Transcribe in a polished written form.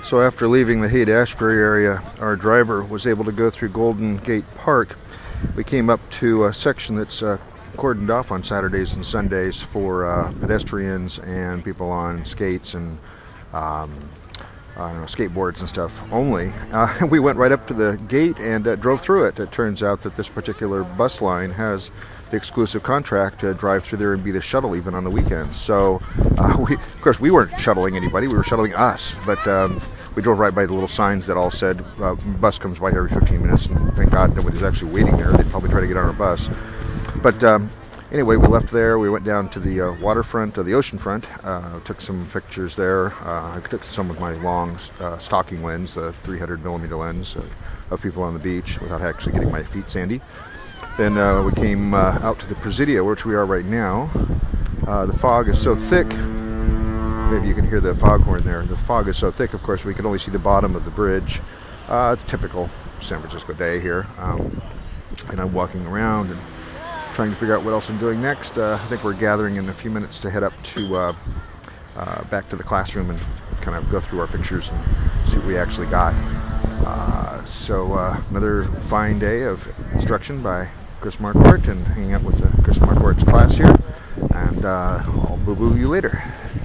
So after leaving the Haight-Ashbury area, our driver was able to go through Golden Gate Park. We came up to a section that's cordoned off on Saturdays and Sundays for pedestrians and people on skates and skateboards and stuff only. We went right up to the gate and drove through it. It turns out that this particular bus line has the exclusive contract to drive through there and be the shuttle even on the weekends. So, of course, we weren't shuttling anybody, we were shuttling us, but we drove right by the little signs that all said, bus comes by every 15 minutes, and thank God nobody's actually waiting there. They'd probably try to get on our bus. But anyway, we left there, we went down to the waterfront, or the ocean front, took some pictures there. I took some with my long stalking lens, the 300 millimeter lens, of people on the beach without actually getting my feet sandy. Then we came out to the Presidio, which we are right now. The fog is so thick, maybe you can hear the foghorn there. The fog is so thick, of course, we can only see the bottom of the bridge. Typical San Francisco day here. And I'm walking around and trying to figure out what else I'm doing next. I think we're gathering in a few minutes to head up to back to the classroom and kind of go through our pictures and see what we actually got. So another fine day of instruction by Chris Marquardt and hanging out with the Chris Marquardt's class here. And I'll boo-boo you later.